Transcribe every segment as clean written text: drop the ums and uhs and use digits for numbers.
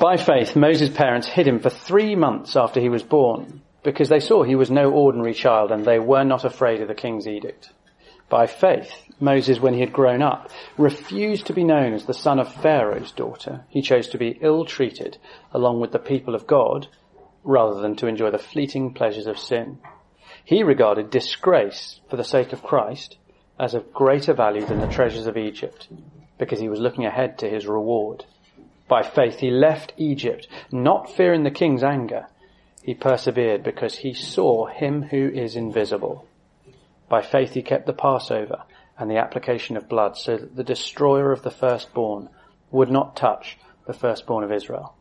By faith, Moses' parents hid him for 3 months after he was born, because they saw he was no ordinary child and they were not afraid of the king's edict. By faith, Moses, when he had grown up, refused to be known as the son of Pharaoh's daughter. He chose to be ill-treated along with the people of God, rather than to enjoy the fleeting pleasures of sin. He regarded disgrace for the sake of Christ as of greater value than the treasures of Egypt, because he was looking ahead to his reward. By faith he left Egypt, not fearing the king's anger. He persevered because he saw him who is invisible. By faith he kept the Passover and the application of blood, so that the destroyer of the firstborn would not touch the firstborn of Israel.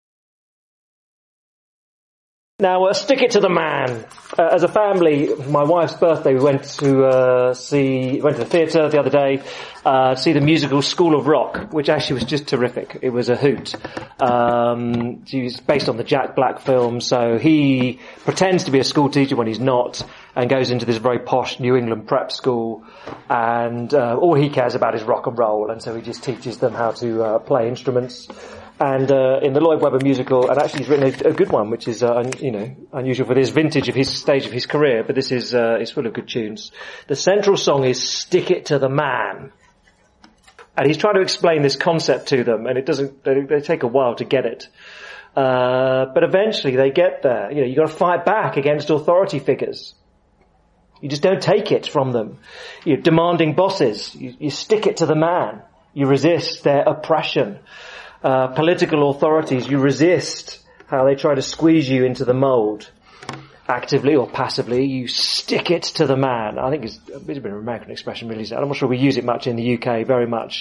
Now, stick it to the man. As a family, for my wife's birthday, we went to the theatre the other day, to see the musical School of Rock, which actually was just terrific. It was a hoot. It's based on the Jack Black film, so he pretends to be a school teacher when he's not, and goes into this very posh New England prep school, and all he cares about is rock and roll, and so he just teaches them how to play instruments. And in the Lloyd Webber musical, and actually he's written a good one, which is unusual for this vintage of his stage of his career, but this is full of good tunes. The central song is "Stick It to the Man," and he's trying to explain this concept to them, and they take a while to get it, but eventually they get there. You got to fight back against authority figures. You just don't take it from them. You're demanding bosses. You stick it to the man. You resist their oppression. Political authorities, you resist how they try to squeeze you into the mould. Actively or passively, you stick it to the man. I think it's a bit of an American expression, really. I'm not sure we use it much in the UK, very much.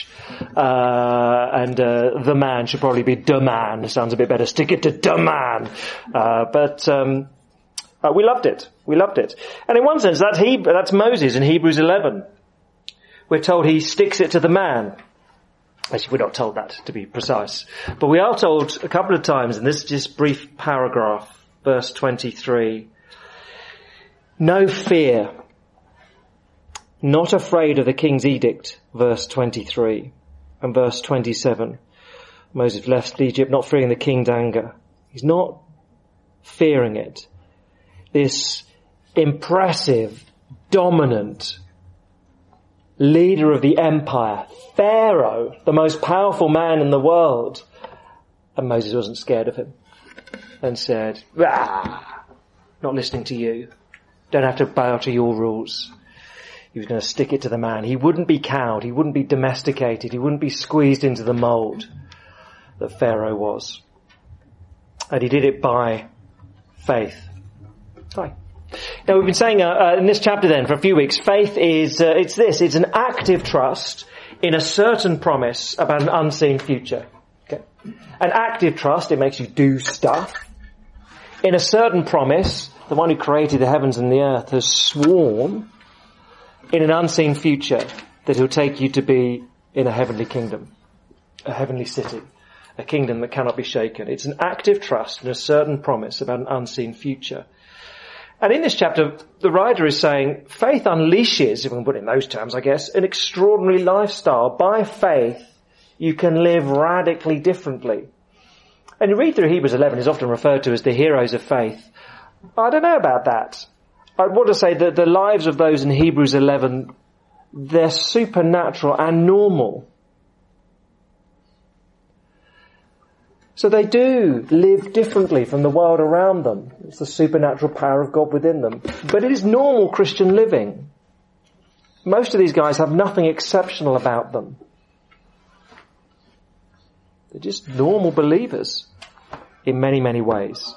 The man should probably be the man. It sounds a bit better. Stick it to the man. We loved it. We loved it. And in one sense, that's Moses in Hebrews 11. We're told he sticks it to the man. Actually, we're not told that, to be precise. But we are told a couple of times in this just brief paragraph, verse 23, no fear, not afraid of the king's edict, verse 23, and verse 27. Moses left Egypt not fearing the king's anger. He's not fearing it. This impressive, dominant leader of the empire, Pharaoh, the most powerful man in the world. And Moses wasn't scared of him and said, not listening to you. Don't have to bow to your rules. He was going to stick it to the man. He wouldn't be cowed. He wouldn't be domesticated. He wouldn't be squeezed into the mould that Pharaoh was. And he did it by faith. Hi. Now, we've been saying in this chapter then for a few weeks, faith is, it's an active trust in a certain promise about an unseen future. Okay? An active trust, it makes you do stuff. In a certain promise, the one who created the heavens and the earth has sworn in an unseen future that he'll take you to be in a heavenly kingdom, a heavenly city, a kingdom that cannot be shaken. It's an active trust in a certain promise about an unseen future. And in this chapter, the writer is saying faith unleashes, if we can put it in those terms, I guess, an extraordinary lifestyle. By faith, you can live radically differently. And you read through Hebrews 11, is often referred to as the heroes of faith. I don't know about that. I want to say that the lives of those in Hebrews 11, they're supernatural and normal. So they do live differently from the world around them. It's the supernatural power of God within them. But it is normal Christian living. Most of these guys have nothing exceptional about them. They're just normal believers in many, many ways.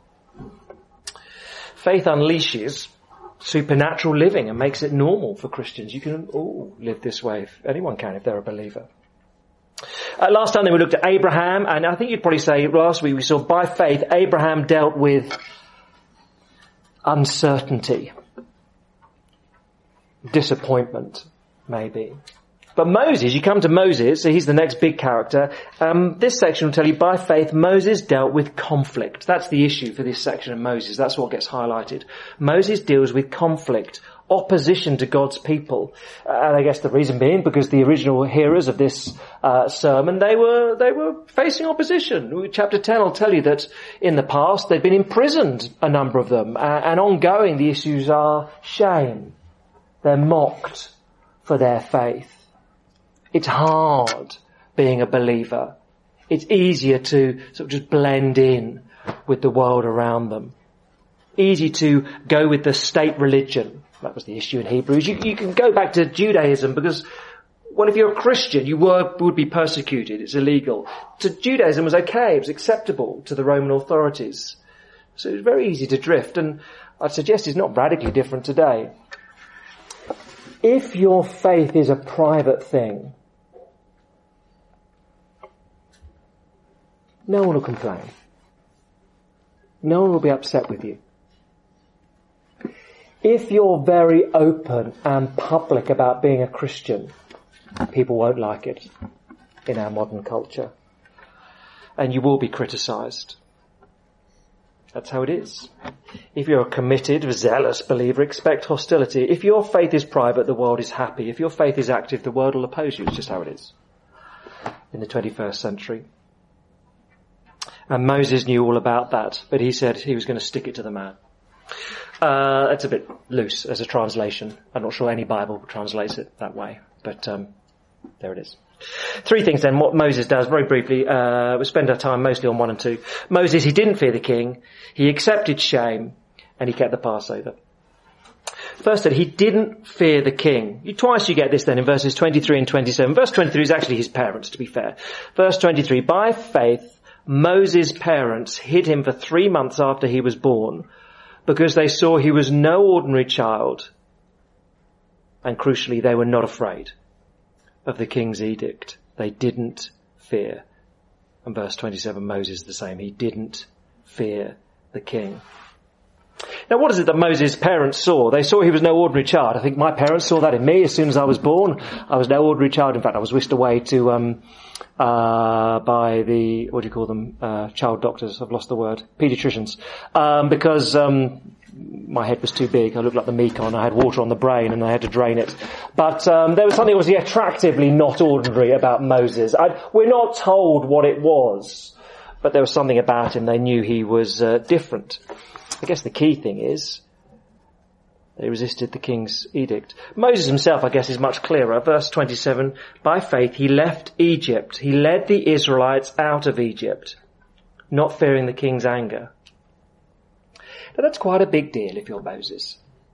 Faith unleashes supernatural living and makes it normal for Christians. You can all live this way. Anyone can if they're a believer. Last time we looked at Abraham, and I think you'd probably say last week we saw by faith Abraham dealt with uncertainty, disappointment, maybe. But Moses, you come to Moses, so he's the next big character. This section will tell you by faith Moses dealt with conflict. That's the issue for this section of Moses. That's what gets highlighted. Moses deals with conflict opposition to God's people. And I guess the reason being because the original hearers of this sermon, they were facing opposition. Chapter 10 will tell you that in the past they've been imprisoned, a number of them, and ongoing the issues are shame. They're mocked for their faith. It's hard being a believer. It's easier to sort of just blend in with the world around them. Easy to go with the state religion. That was the issue in Hebrews. You can go back to Judaism because, well, if you're a Christian, you would be persecuted. It's illegal. So Judaism was okay. It was acceptable to the Roman authorities. So it was very easy to drift. And I'd suggest it's not radically different today. If your faith is a private thing, no one will complain. No one will be upset with you. If you're very open and public about being a Christian, people won't like it in our modern culture. And you will be criticised. That's how it is. If you're a committed, zealous believer, expect hostility. If your faith is private, the world is happy. If your faith is active, the world will oppose you. It's just how it is in the 21st century. And Moses knew all about that, but he said he was going to stick it to the man. It's a bit loose as a translation. I'm not sure any Bible translates it that way, but there it is. 3 things then, what Moses does, very briefly. We'll spend our time mostly on 1 and 2. Moses, he didn't fear the king. He accepted shame, and he kept the Passover. First, that he didn't fear the king. Twice you get this then in verses 23 and 27. Verse 23 is actually his parents, to be fair. Verse 23, by faith, Moses' parents hid him for 3 months after he was born, because they saw he was no ordinary child, and crucially, they were not afraid of the king's edict. They didn't fear. And verse 27, Moses the same. He didn't fear the king. Now, what is it that Moses' parents saw? They saw he was no ordinary child. I think my parents saw that in me as soon as I was born. I was no ordinary child. In fact, I was whisked away to by the, what do you call them, child doctors, I've lost the word, paediatricians, because my head was too big. I looked like the Mekon. I had water on the brain and I had to drain it. But there was something obviously attractively not ordinary about Moses. We're not told what it was, but there was something about him. They knew he was different. I guess the key thing is they resisted the king's edict. Moses himself, I guess, is much clearer. Verse 27, by faith he left Egypt. He led the Israelites out of Egypt, not fearing the king's anger. Now that's quite a big deal if you're Moses.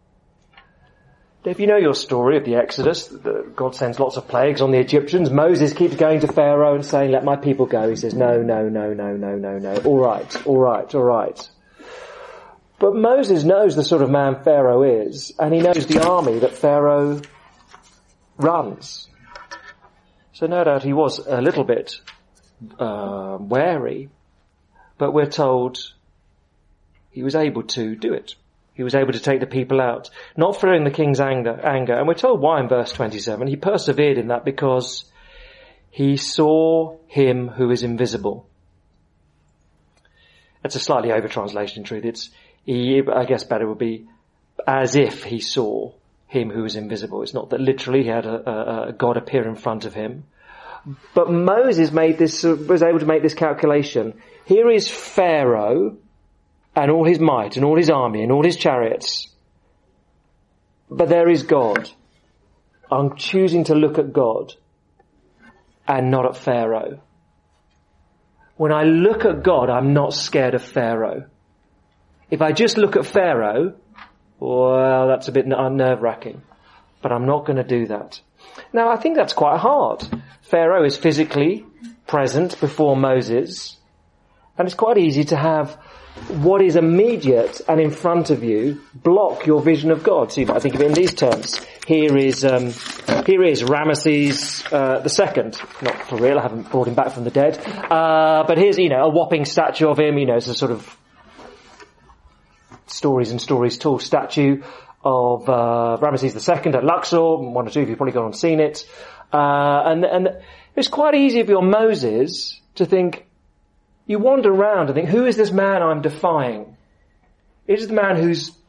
If you know your story of the Exodus, God sends lots of plagues on the Egyptians. Moses keeps going to Pharaoh and saying, let my people go. He says, no. All right. But Moses knows the sort of man Pharaoh is, and he knows the army that Pharaoh runs. So no doubt he was a little bit wary, but we're told he was able to do it. He was able to take the people out, not fearing the king's anger. And we're told why in verse 27. He persevered in that because he saw him who is invisible. That's a slightly over-translation in truth. I guess better would be as if he saw him who is invisible. It's not that literally he had a God appear in front of him. But Moses was able to make this calculation. Here is Pharaoh and all his might and all his army and all his chariots. But there is God. I'm choosing to look at God and not at Pharaoh. When I look at God, I'm not scared of Pharaoh. If I just look at Pharaoh, well, that's a bit nerve-wracking. But I'm not going to do that. Now, I think that's quite hard. Pharaoh is physically present before Moses, and it's quite easy to have what is immediate and in front of you block your vision of God. So you might think of it in these terms. Here is Ramesses II. Not for real, I haven't brought him back from the dead. But here's, a whopping statue of him, it's a sort of stories and stories tall statue of Ramesses II at Luxor. One or two of you have probably gone and seen it. And it's quite easy if you're Moses to think, you wander around and think, who is this man I'm defying? It is the man who's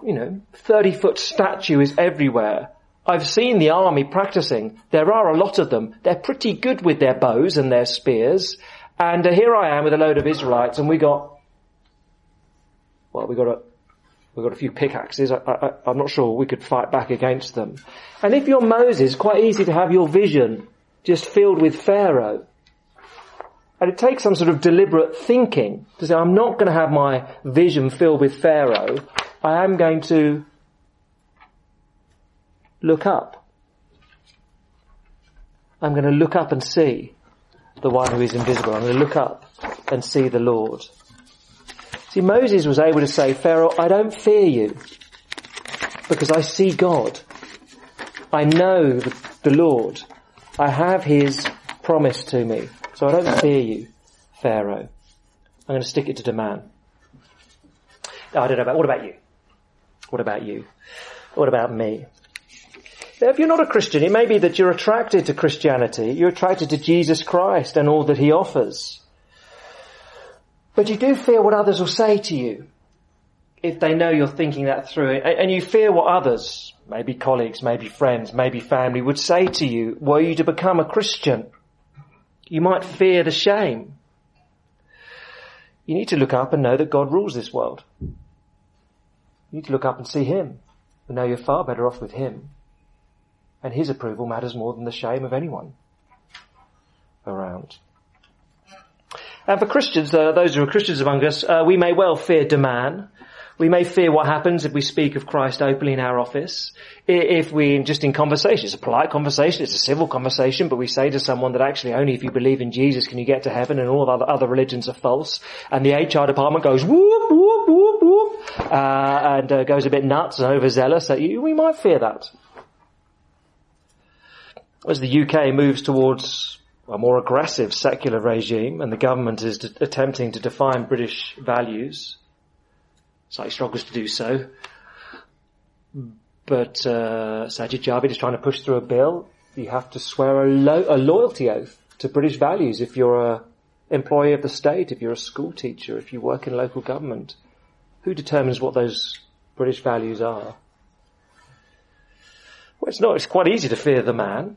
30-foot statue is everywhere. I've seen the army practicing. There are a lot of them. They're pretty good with their bows and their spears. And here I am with a load of Israelites, and we got a few pickaxes. I'm not sure we could fight back against them. And if you're Moses, quite easy to have your vision just filled with Pharaoh. And it takes some sort of deliberate thinking to say, I'm not going to have my vision filled with Pharaoh. I am going to look up. I'm going to look up and see the one who is invisible. I'm going to look up and see the Lord. See, Moses was able to say, Pharaoh, I don't fear you because I see God. I know the Lord. I have his promise to me. So I don't fear you, Pharaoh. I'm going to stick it to the man. I don't know what about you? What about you? What about me? Now, if you're not a Christian, it may be that you're attracted to Christianity. You're attracted to Jesus Christ and all that he offers. But you do fear what others will say to you if they know you're thinking that through. And you fear what others, maybe colleagues, maybe friends, maybe family, would say to you were you to become a Christian. You might fear the shame. You need to look up and know that God rules this world. You need to look up and see him and know you're far better off with him. And his approval matters more than the shame of anyone around. And for Christians, those who are Christians among us, we may well fear demand. We may fear what happens if we speak of Christ openly in our office. If we, just in conversation, it's a polite conversation, it's a civil conversation, but we say to someone that actually only if you believe in Jesus can you get to heaven and all other religions are false. And the HR department goes whoop, whoop, whoop, whoop, and goes a bit nuts and overzealous at you. We might fear that. As the UK moves towards a more aggressive secular regime and the government is attempting to define British values, slightly struggles to do so. But Sajid Javid is trying to push through a bill. You have to swear a loyalty oath to British values if you're an employee of the state, if you're a school teacher, if you work in local government. Who determines what those British values are? Well, it's not. It's quite easy to fear the man.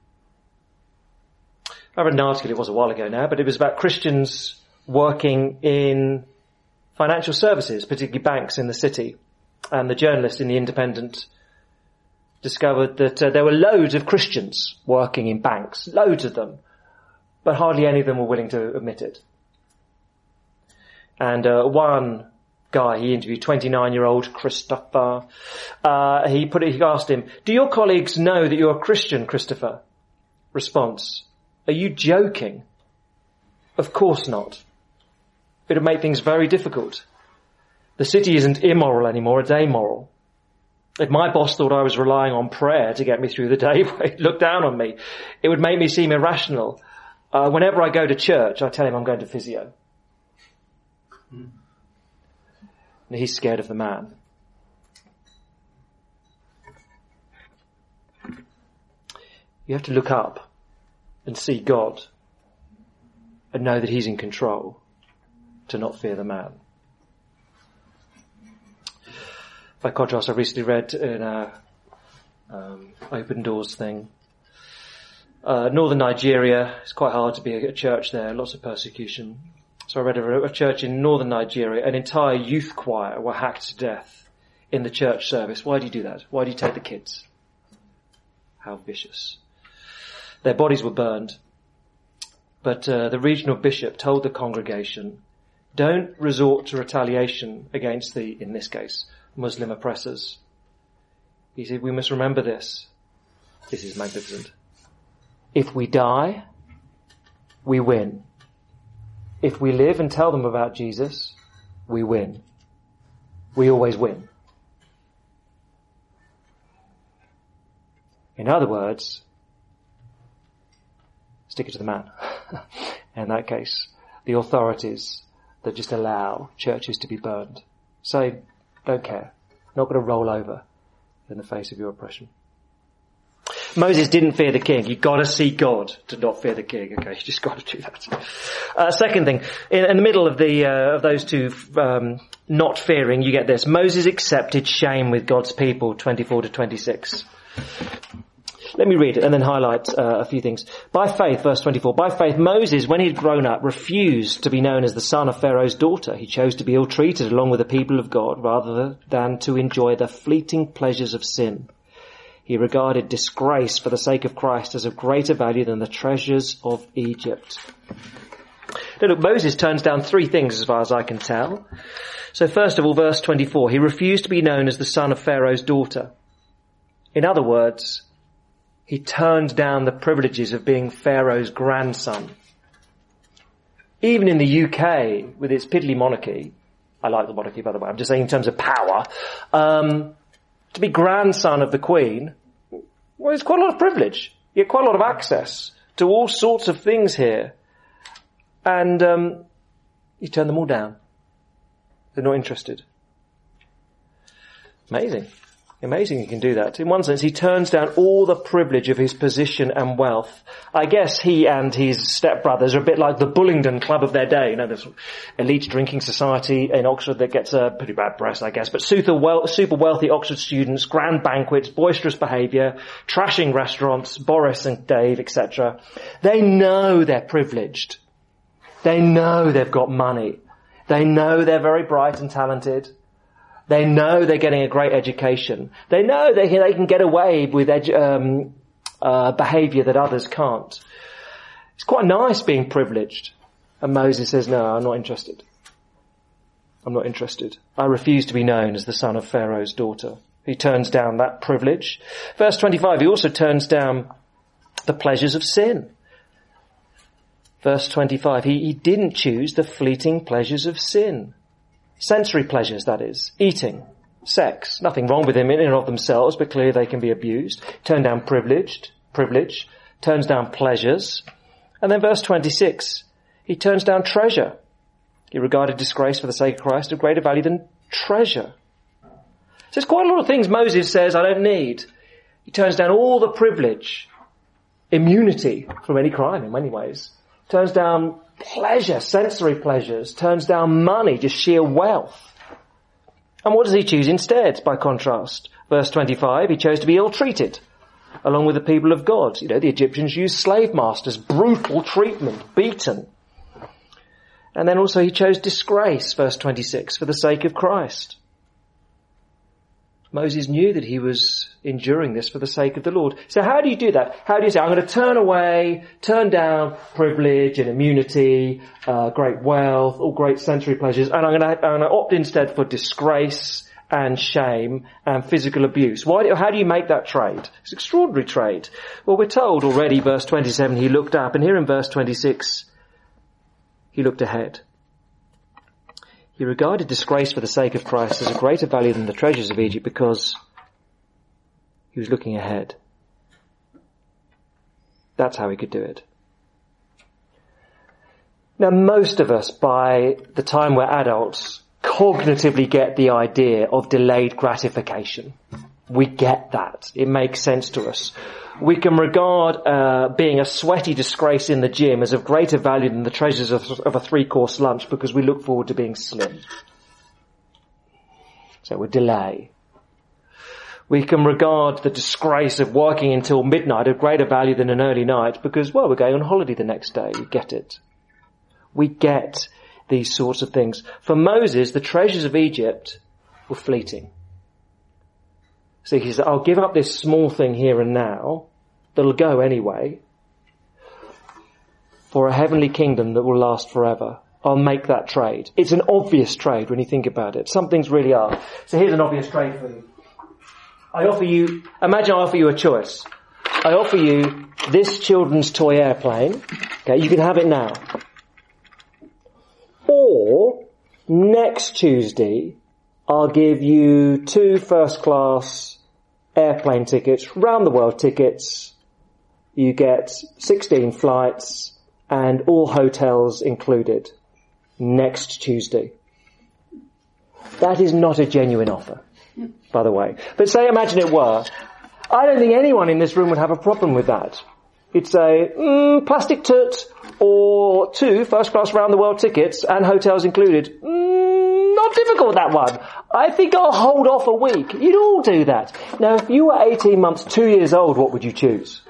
I read an article, it was a while ago now, but it was about Christians working in financial services, particularly banks in the city. And the journalist in The Independent discovered that there were loads of Christians working in banks, loads of them, but hardly any of them were willing to admit it. And one guy he interviewed, 29-year-old Christopher, he asked him, "Do your colleagues know that you're a Christian, Christopher?" Response, "Are you joking?" Of course not. It would make things very difficult. The city isn't immoral anymore, it's amoral. If my boss thought I was relying on prayer to get me through the day, he'd look down on me. It would make me seem irrational. Whenever I go to church, I tell him I'm going to physio. And he's scared of the man. You have to look up and see God and know that he's in control to not fear the man. By contrast, I recently read in a Open Doors thing, northern Nigeria, it's quite hard to be a church there, lots of persecution. So I read of a church in northern Nigeria, an entire youth choir were hacked to death in the church service. Why do you do that? Why do you take the kids? How vicious. Their bodies were burned. But the regional bishop told the congregation, don't resort to retaliation against the, in this case, Muslim oppressors. He said, we must remember this. This is magnificent. If we die, we win. If we live and tell them about Jesus, we win. We always win. In other words, stick it to the man. In that case, the authorities that just allow churches to be burned say, don't care. Not going to roll over in the face of your oppression. Moses didn't fear the king. You've got to see God to not fear the king. Okay, you just got to do that. Second thing, in the middle of of those two not fearing, you get this. Moses accepted shame with God's people, 24 to 26. Let me read it and then highlight a few things. By faith, verse 24, by faith Moses, when he had grown up, refused to be known as the son of Pharaoh's daughter. He chose to be ill-treated along with the people of God rather than to enjoy the fleeting pleasures of sin. He regarded disgrace for the sake of Christ as of greater value than the treasures of Egypt. Now look, Moses turns down three things as far as I can tell. So first of all, verse 24, he refused to be known as the son of Pharaoh's daughter. In other words, he turned down the privileges of being Pharaoh's grandson. Even in the UK, with its piddly monarchy, I like the monarchy, by the way, I'm just saying in terms of power, to be grandson of the Queen, well, it's quite a lot of privilege. You get quite a lot of access to all sorts of things here. And you turn them all down. They're not interested. Amazing. Amazing he can do that. In one sense, he turns down all the privilege of his position and wealth. I guess he and his stepbrothers are a bit like the Bullingdon Club of their day. You know, this elite drinking society in Oxford that gets a pretty bad press, I guess. But super wealthy Oxford students, grand banquets, boisterous behaviour, trashing restaurants, Boris and Dave, etc. They know they're privileged. They know they've got money. They know they're very bright and talented. They know they're getting a great education. They know they can get away with behaviour that others can't. It's quite nice being privileged. And Moses says, no, I'm not interested. I'm not interested. I refuse to be known as the son of Pharaoh's daughter. He turns down that privilege. Verse 25, he also turns down the pleasures of sin. Verse 25, he didn't choose the fleeting pleasures of sin. Sensory pleasures, that is. Eating, sex. Nothing wrong with them in and of themselves, but clearly they can be abused. Turn down privilege, turns down pleasures. And then verse 26, he turns down treasure. He regarded disgrace for the sake of Christ of greater value than treasure. So there's quite a lot of things Moses says I don't need. He turns down all the privilege, immunity from any crime in many ways. Turns down pleasure, sensory pleasures, turns down money, just sheer wealth. And what does he choose instead, by contrast? Verse 25, he chose to be ill-treated, along with the people of God. You know, the Egyptians used slave masters, brutal treatment, beaten. And then also he chose disgrace, verse 26, for the sake of Christ. Moses knew that he was enduring this for the sake of the Lord. So how do you do that? How do you say, I'm going to turn away, turn down privilege and immunity, great wealth, all great sensory pleasures, and I'm going to opt instead for disgrace and shame and physical abuse. How do you make that trade? It's an extraordinary trade. Well, we're told already, verse 27, he looked up, and here in verse 26, he looked ahead. He regarded disgrace for the sake of Christ as of greater value than the treasures of Egypt because he was looking ahead. That's how he could do it. Now, most of us, by the time we're adults, cognitively get the idea of delayed gratification. We get that. It makes sense to us. We can regard being a sweaty disgrace in the gym as of greater value than the treasures of a 3-course lunch because we look forward to being slim. So we delay. We can regard the disgrace of working until midnight of greater value than an early night because, well, we're going on holiday the next day. We get it. We get these sorts of things. For Moses, the treasures of Egypt were fleeting. So he said, I'll give up this small thing here and now that'll go anyway for a heavenly kingdom that will last forever. I'll make that trade. It's an obvious trade when you think about it. Some things really are. So here's an obvious trade for you. Imagine I offer you a choice. I offer you this children's toy airplane. Okay, you can have it now. Or next Tuesday, I'll give you 2 first-class airplane tickets, round-the-world tickets. You get 16 flights and all hotels included next Tuesday. That is not a genuine offer, by the way. But imagine it were. I don't think anyone in this room would have a problem with that. You'd say, plastic toot or 2 first-class round-the-world tickets and hotels included. Not difficult, that one. I think I'll hold off a week. You'd all do that. Now, if you were 18 months, 2 years old, what would you choose?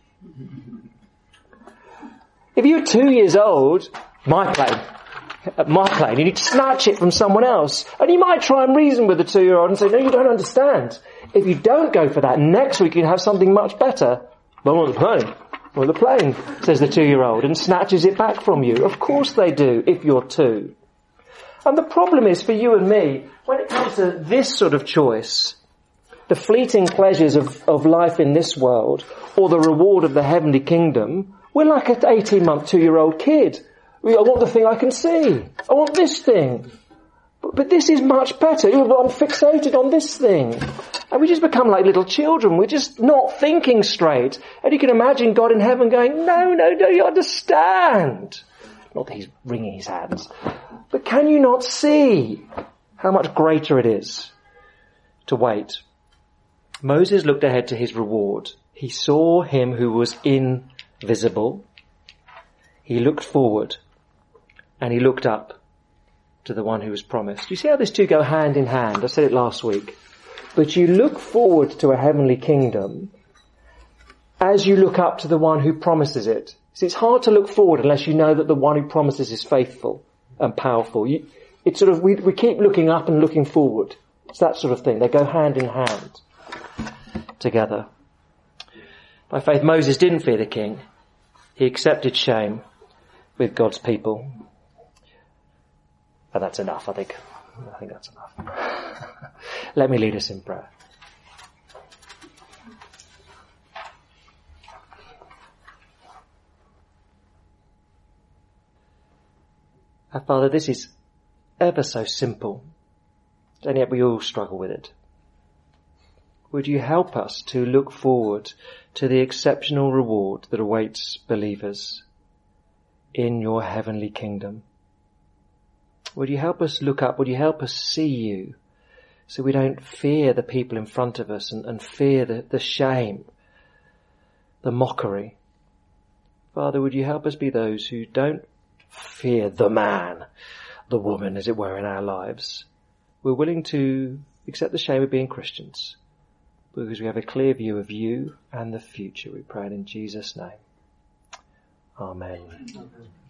If you were 2 years old, my plane, you need to snatch it from someone else. And you might try and reason with the 2-year-old and say, no, you don't understand. If you don't go for that, next week you can have something much better. Well, I want the plane. Well, the plane, says the 2-year-old, and snatches it back from you. Of course they do, if you're 2. And the problem is for you and me, when it comes to this sort of choice, the fleeting pleasures of life in this world, or the reward of the heavenly kingdom, we're like an 18-month, 2-year-old kid. I want the thing I can see. I want this thing. But this is much better. I'm fixated on this thing. And we just become like little children. We're just not thinking straight. And you can imagine God in heaven going, no, you understand. Not that he's wringing his hands. But can you not see how much greater it is to wait? Moses looked ahead to his reward. He saw him who was invisible. He looked forward. And he looked up to the one who was promised. You see how these two go hand in hand? I said it last week. But you look forward to a heavenly kingdom as you look up to the one who promises it. See, it's hard to look forward unless you know that the one who promises is faithful and powerful. We keep looking up and looking forward. It's that sort of thing. They go hand in hand together. By faith, Moses didn't fear the king. He accepted shame with God's people. And that's enough, I think. I think that's enough. Let me lead us in prayer. Our Father, this is ever so simple, and yet we all struggle with it. Would you help us to look forward to the exceptional reward that awaits believers in your heavenly kingdom? Would you help us look up? Would you help us see you so we don't fear the people in front of us and fear the shame, the mockery? Father, would you help us be those who don't fear the man, the woman, as it were, in our lives? We're willing to accept the shame of being Christians because we have a clear view of you and the future. We pray it in Jesus' name. Amen.